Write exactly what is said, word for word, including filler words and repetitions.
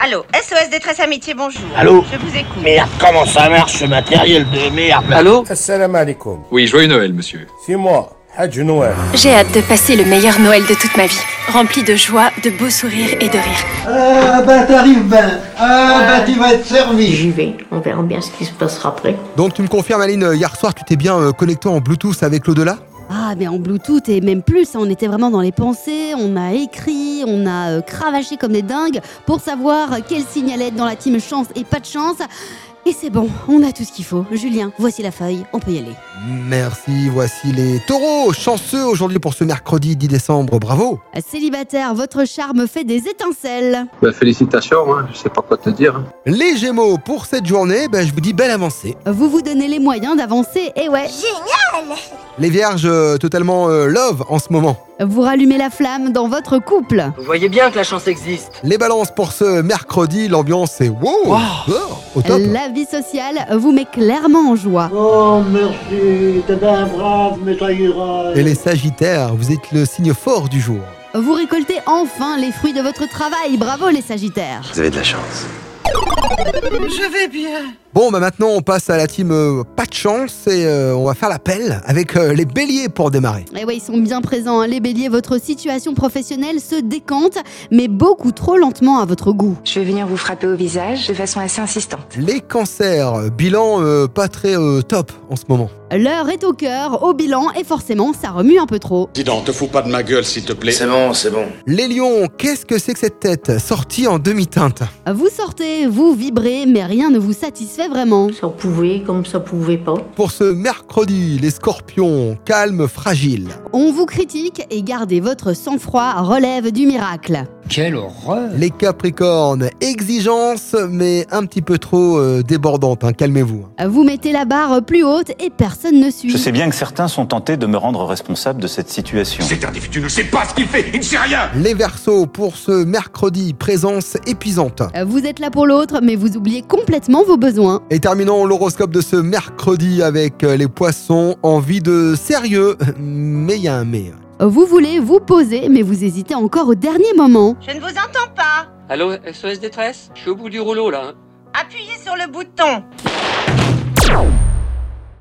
Allô, S O S Détresse Amitié, bonjour. Allô? Je vous écoute. Merde, comment ça marche ce matériel de merde? Allô? Assalamu alaikum. Oui, joyeux Noël, monsieur. C'est moi, Hadj Noël. J'ai hâte de passer le meilleur Noël de toute ma vie, rempli de joie, de beaux sourires et de rire. Ah bah t'arrives ben, ah bah tu vas être servi. J'y vais, on verra bien ce qui se passera après. Donc tu me confirmes Aline, hier soir tu t'es bien euh, connecté en Bluetooth avec l'au-delà? Ah, mais en Bluetooth et même plus, on était vraiment dans les pensées, on a écrit, on a euh, cravaché comme des dingues pour savoir quel signal être dans la team chance et pas de chance. Et c'est bon, on a tout ce qu'il faut. Julien, voici la feuille, on peut y aller. Merci, voici les taureaux chanceux aujourd'hui pour ce mercredi dix décembre, bravo. Célibataire, votre charme fait des étincelles. Bah, félicitations, hein, je sais pas quoi te dire. Les Gémeaux, pour cette journée, ben, je vous dis belle avancée. Vous vous donnez les moyens d'avancer, et ouais. Génial! Les Vierges, euh, totalement euh, love en ce moment. Vous rallumez la flamme dans votre couple. Vous voyez bien que la chance existe. Les Balances, pour ce mercredi, l'ambiance est wow, Wow. oh, au top. La vie sociale vous met clairement en joie. Oh merci, t'es bien brave, mais ça ira. Et les Sagittaires, vous êtes le signe fort du jour. Vous récoltez enfin les fruits de votre travail. Bravo les Sagittaires. Vous avez de la chance. Je vais bien. Bon, bah maintenant on passe à la team euh, pas de chance et euh, on va faire l'appel avec euh, les Béliers pour démarrer. Et ouais, ils sont bien présents, hein. Les Béliers, votre situation professionnelle se décante, mais beaucoup trop lentement à votre goût. Je vais venir vous frapper au visage de façon assez insistante. Les Cancers, bilan euh, pas très euh, top en ce moment. L'heure est au cœur, au bilan, et forcément, ça remue un peu trop. Dis donc, te fous pas de ma gueule, s'il te plaît. C'est bon, c'est bon. Les Lions, qu'est-ce que c'est que cette tête sortie en demi-teinte? Vous sortez, vous vibrez, mais rien ne vous satisfait vraiment. Ça pouvait comme ça pouvait pas. Pour ce mercredi, les Scorpions, calme, fragile. On vous critique et gardez votre sang-froid relève du miracle. Quelle horreur. Les Capricornes, exigence, mais un petit peu trop euh, débordante, hein, calmez-vous. Vous mettez la barre plus haute et personne ne suit. Je sais bien que certains sont tentés de me rendre responsable de cette situation. C'est un tu ne sais pas ce qu'il fait, il ne sait rien. Les Verseaux, pour ce mercredi, présence épuisante. Vous êtes là pour l'autre, mais vous oubliez complètement vos besoins. Et terminons l'horoscope de ce mercredi avec les Poissons, envie de sérieux, mais il y a un mais. Vous voulez vous poser, mais vous hésitez encore au dernier moment. Je ne vous entends pas. Allô, S O S Détresse? Je suis au bout du rouleau, là. Appuyez sur le bouton.